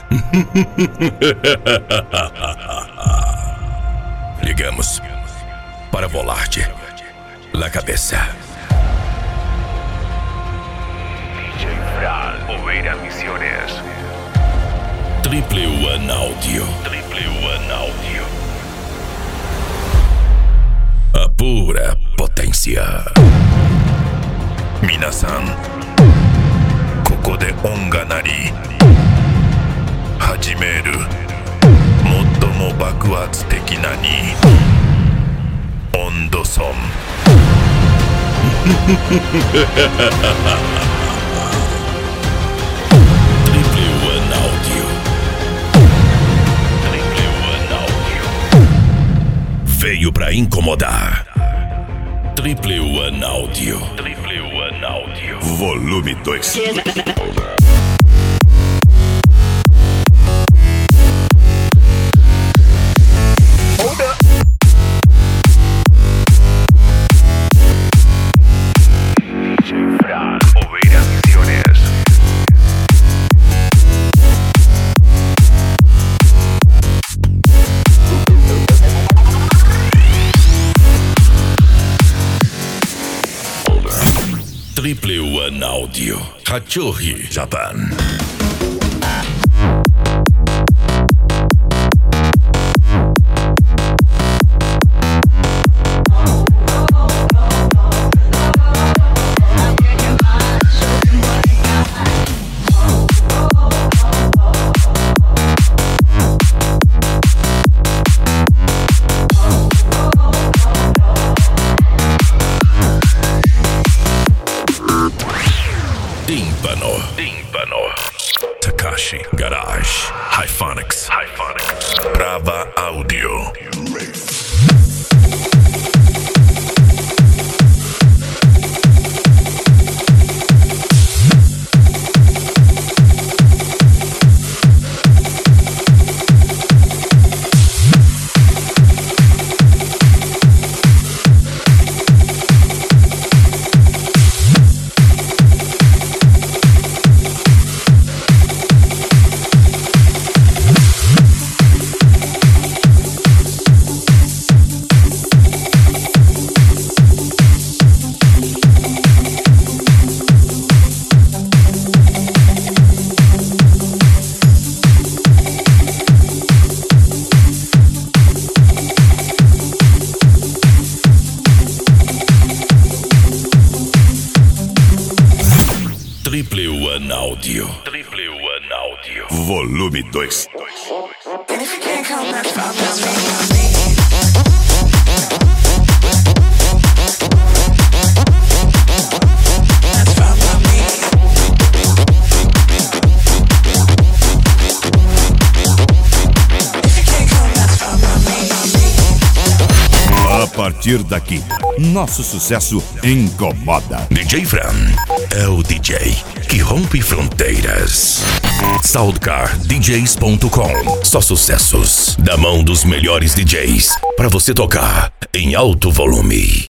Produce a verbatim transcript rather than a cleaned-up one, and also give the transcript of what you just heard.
Ligamos para Volarte La Cabeça. D J Fran, Oveira Misiones. Triple One Audio. Triple One Audio. A pura potência. Minasan, koko de onga nari. Hajimeru. Mottomo bakuhatsuteki na ni. Ondo son. Triple One Audio. Triple One Audio. Veio pra incomodar. Triple One Audio. Triple One Audio. Volume dois. Triple One Audio. Hachohi, Japan. Tímpano, tímpano. Takashi Garage. Hyphonics, Hyphonics. Brava Audio. Triple One Audio. Triple One Audio. Volume dois. A partir daqui, nosso sucesso incomoda. D J Fran é o D J que rompe fronteiras. Soundcar D Js ponto com. Só sucessos da mão dos melhores D Js para você tocar em alto volume.